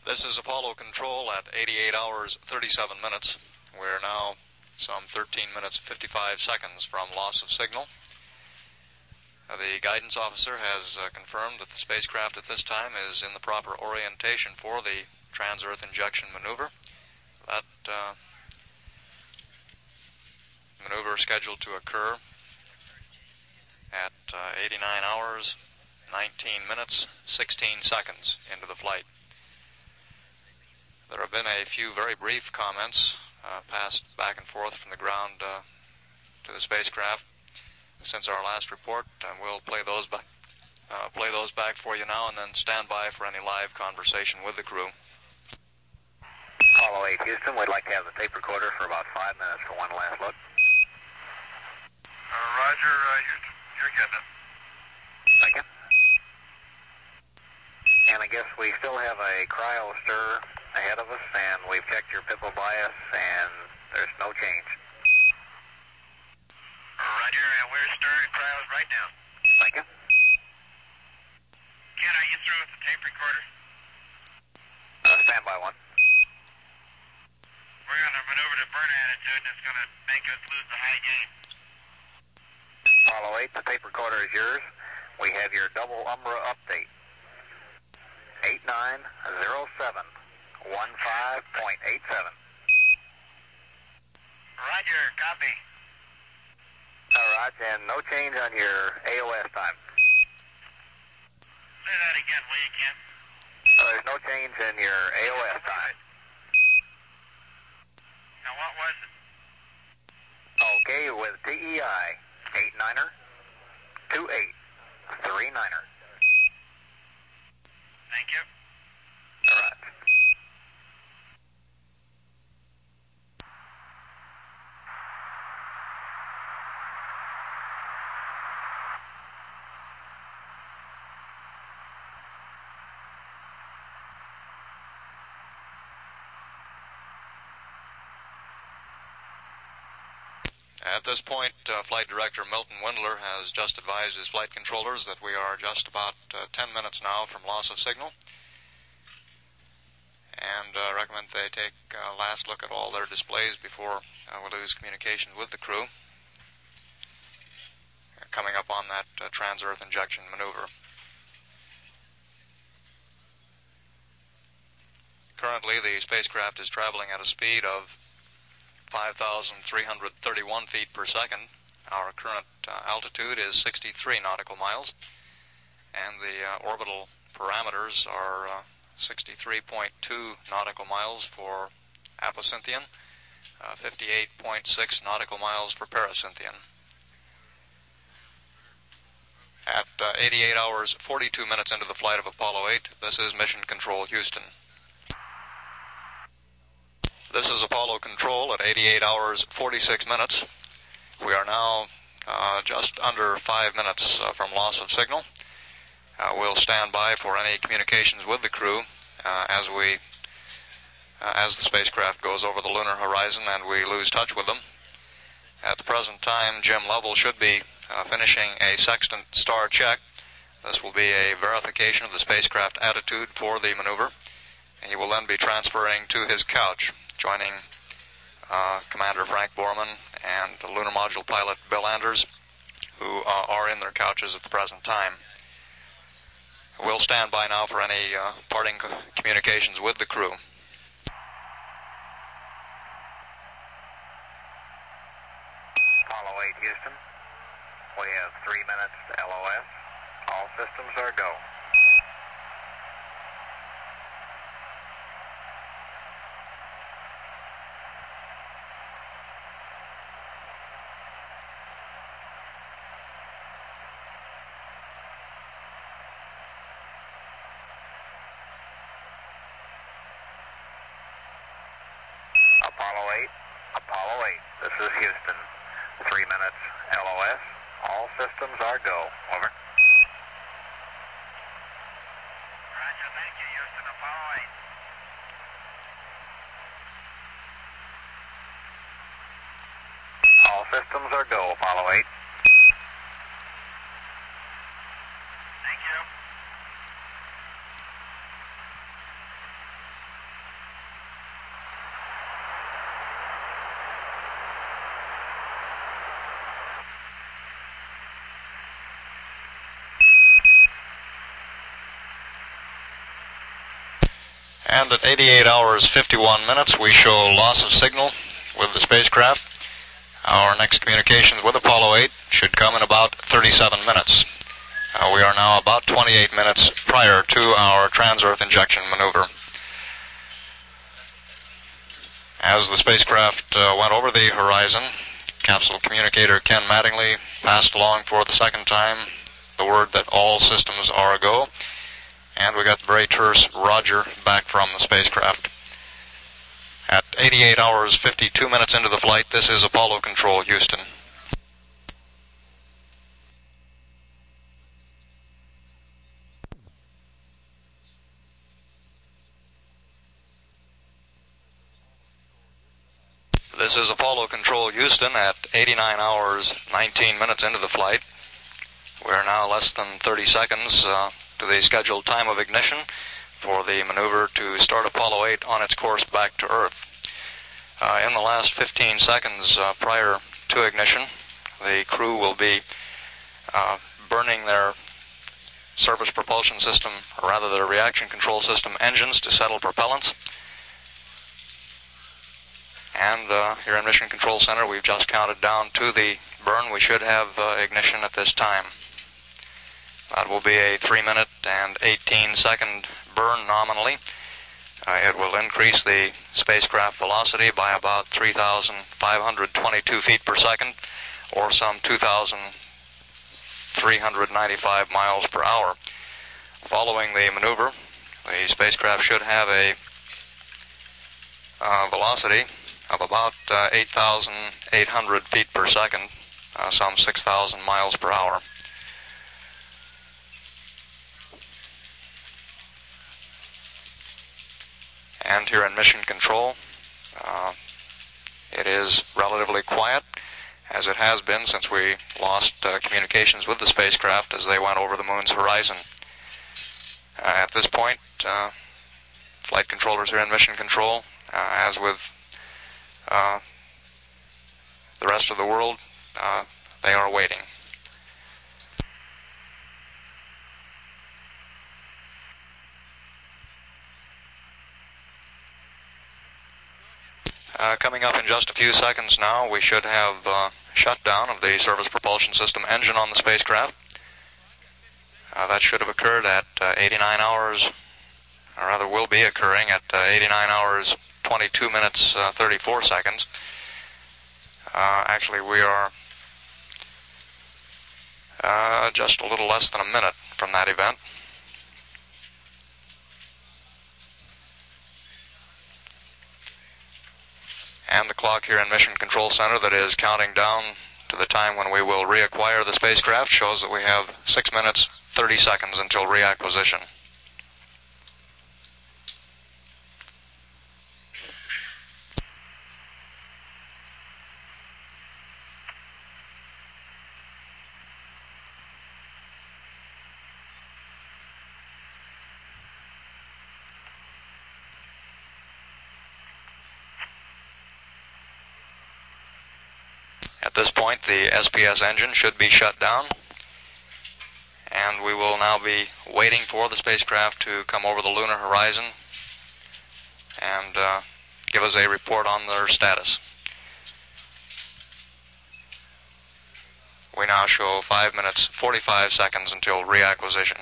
This is Apollo Control at 88 hours 37 minutes. We're now some 13 minutes 55 seconds from loss of signal. The guidance officer has confirmed that the spacecraft at this time is in the proper orientation for the trans-Earth injection maneuver. That maneuver is scheduled to occur at 89 hours 19 minutes 16 seconds into the flight. There have been a few very brief comments passed back and forth from the ground to the spacecraft since our last report. We'll play those back for you now, and then stand by for any live conversation with the crew. Apollo 8 Houston, we'd like to have the tape recorder for about 5 minutes for one last look. Roger, Houston, you're getting it. Thank you. And I guess we still have a cryo stir ahead of us, and we've checked your PIPO bias, and there's no change. Roger, we're stirring cryos right now. Thank you. Ken, are you through with the tape recorder? Stand by one. We're going to maneuver to burn attitude, and it's going to make us lose the high gain. Apollo 8, the tape recorder is yours. We have your double Umbra update. 8907. 15.87. Roger, copy. Roger, and no change on your AOS time. Say that again, will you, Ken? There's no change in your AOS time. Now, what was it? Okay, with TEI, 89er, 2839er. Thank you. All right. At this point, Flight Director Milton Windler has just advised his flight controllers that we are just about 10 minutes now from loss of signal, and recommend they take a last look at all their displays before we lose communication with the crew coming up on that trans-Earth injection maneuver. Currently, the spacecraft is traveling at a speed of 5,331 feet per second. Our current altitude is 63 nautical miles, and the orbital parameters are 63.2 nautical miles for Apocynthian, 58.6 nautical miles for Paracynthian. At 88 hours 42 minutes into the flight of Apollo 8, this is Mission Control Houston. This is Apollo Control at 88 hours 46 minutes. We are now just under 5 minutes from loss of signal. We'll stand by for any communications with the crew as the spacecraft goes over the lunar horizon and we lose touch with them. At the present time, Jim Lovell should be finishing a sextant star check. This will be a verification of the spacecraft attitude for the maneuver. He will then be transferring to his couch, joining Commander Frank Borman and the lunar module pilot Bill Anders, who are in their couches at the present time. We'll stand by now for any parting communications with the crew. Apollo 8 Houston, we have 3 minutes to LOS. All systems are go. Apollo 8, this is Houston. 3 minutes LOS. All systems are go. Over. Roger, thank you, Houston. Apollo 8. All systems are go, Apollo 8. Thank you. And at 88 hours 51 minutes, we show loss of signal with the spacecraft. Our next communications with Apollo 8 should come in about 37 minutes. We are now about 28 minutes prior to our trans-Earth injection maneuver. As the spacecraft went over the horizon, capsule communicator Ken Mattingly passed along for the second time the word that all systems are a go, and we got the very terse Roger back from the spacecraft. At 88 hours 52 minutes into the flight, this is Apollo Control, Houston. This is Apollo Control, Houston, at 89 hours 19 minutes into the flight. We're now less than 30 seconds to the scheduled time of ignition for the maneuver to start Apollo 8 on its course back to Earth. In the last 15 seconds prior to ignition, the crew will be burning their surface propulsion system, or rather their reaction control system engines to settle propellants. And here in Mission Control Center, we've just counted down to the burn. We should have ignition at this time. That will be a 3-minute and 18-second burn nominally. It will increase the spacecraft velocity by about 3,522 feet per second, or some 2,395 miles per hour. Following the maneuver, the spacecraft should have a velocity of about 8,800 feet per second, some 6,000 miles per hour. And here in Mission Control, it is relatively quiet, as it has been since we lost communications with the spacecraft as they went over the moon's horizon. At this point, flight controllers here in Mission Control, as with the rest of the world, they are waiting. Coming up in just a few seconds now, we should have shutdown of the surface propulsion system engine on the spacecraft. That should have occurred at 89 hours, or rather will be occurring at 89 hours 22 minutes 34 seconds. Actually, we are just a little less than a minute from that event. And the clock here in Mission Control Center that is counting down to the time when we will reacquire the spacecraft shows that we have 6 minutes 30 seconds until reacquisition. At this point, the SPS engine should be shut down, and we will now be waiting for the spacecraft to come over the lunar horizon and give us a report on their status. We now show 5 minutes 45 seconds until reacquisition.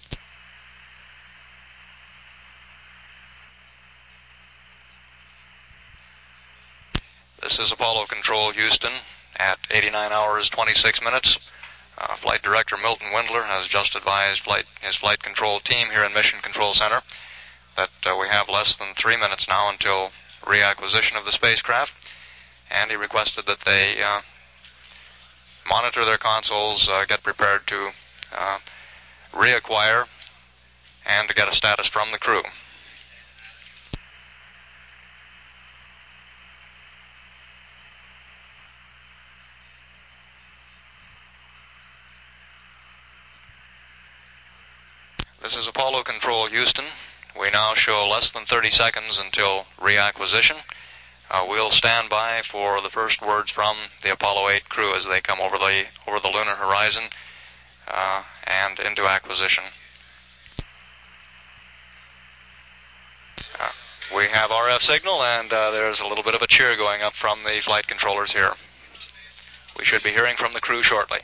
This is Apollo Control, Houston, at 89 hours 26 minutes. Flight Director Milton Windler has just advised his flight control team here in Mission Control Center that we have less than 3 minutes now until reacquisition of the spacecraft, and he requested that they monitor their consoles, get prepared to reacquire, and to get a status from the crew. This is Apollo Control, Houston. We now show less than 30 seconds until reacquisition. We'll stand by for the first words from the Apollo 8 crew as they come over the lunar horizon and into acquisition. We have RF signal, and there's a little bit of a cheer going up from the flight controllers here. We should be hearing from the crew shortly.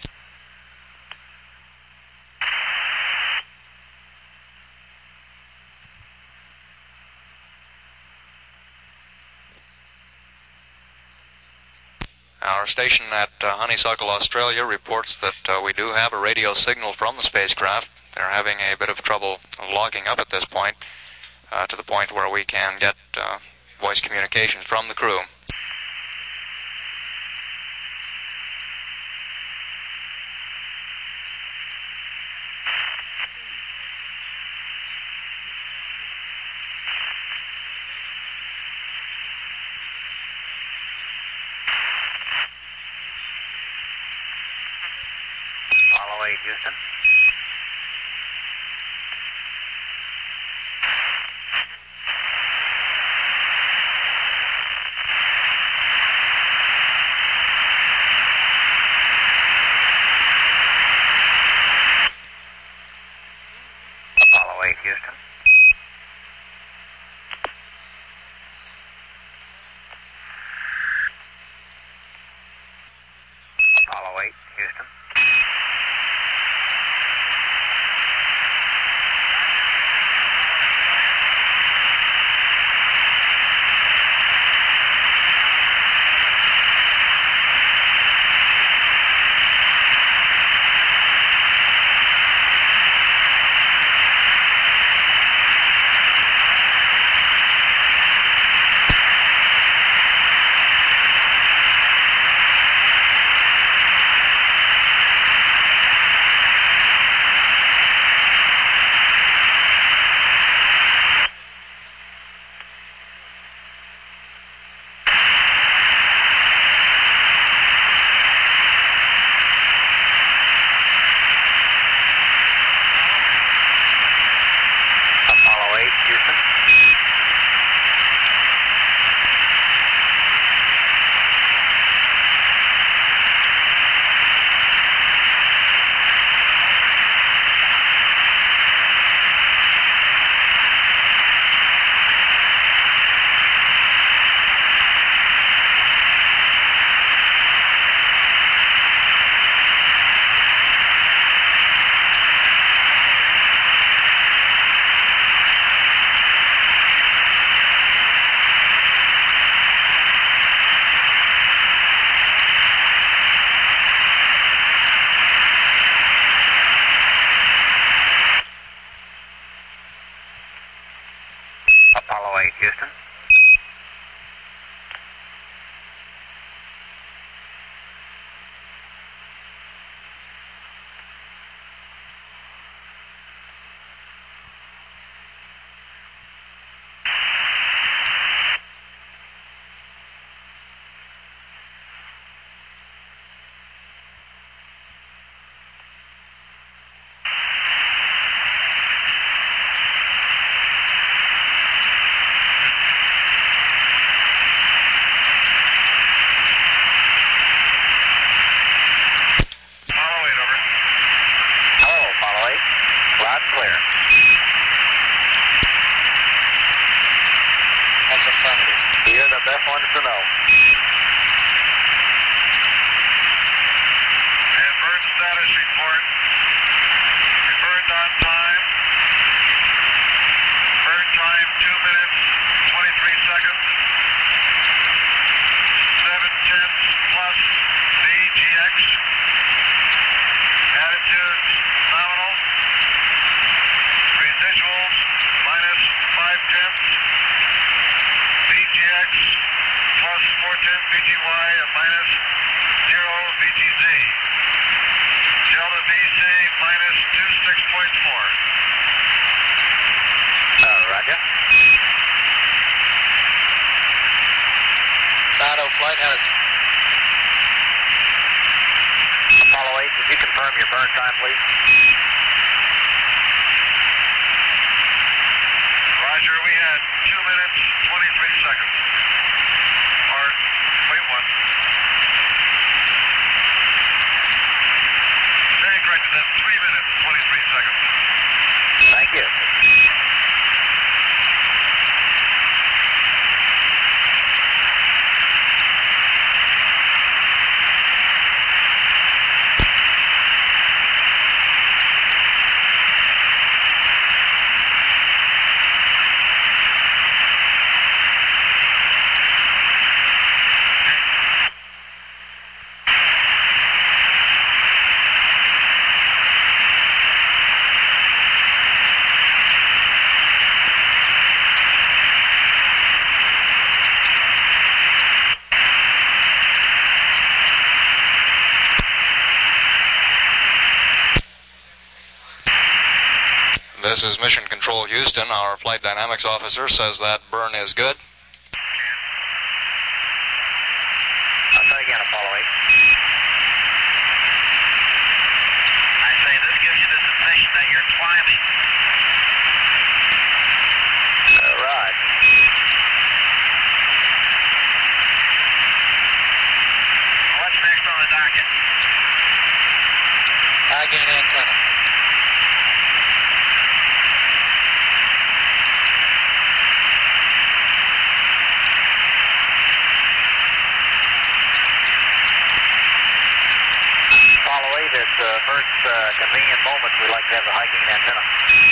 Our station at Honeysuckle, Australia reports that we do have a radio signal from the spacecraft. They're having a bit of trouble logging up at this point, to the point where we can get voice communications from the crew. Apollo 8, Houston. Apollo 8, Houston. Apollo 8, Houston. Apollo 8, Houston. Apollo 8, Houston. Loud and clear. That's affirmative. You're the best ones to know. And burn status report. We burned on time. Burn time 2 minutes, 23 seconds. 7/10 plus VGX. Attitude nominal. Residuals minus 5/10. VGX plus 410 VGY and minus 0 VGZ. Delta VC minus 26.4. Roger. Shadow flight has Apollo 8, would you confirm your burn time, please? Roger, we had 2 minutes, 23 seconds. Or, wait, one. Stand corrected, that's 3 minutes, 23 seconds. Thank you. This is Mission Control Houston. Our flight dynamics officer says that burn is good. I'll try again, Apollo 8. I say this gives you the sensation that you're climbing. Right. What's next on the docket? High gain antenna. Apollo 8, at the first convenient moment, we'd like to have the high gain antenna.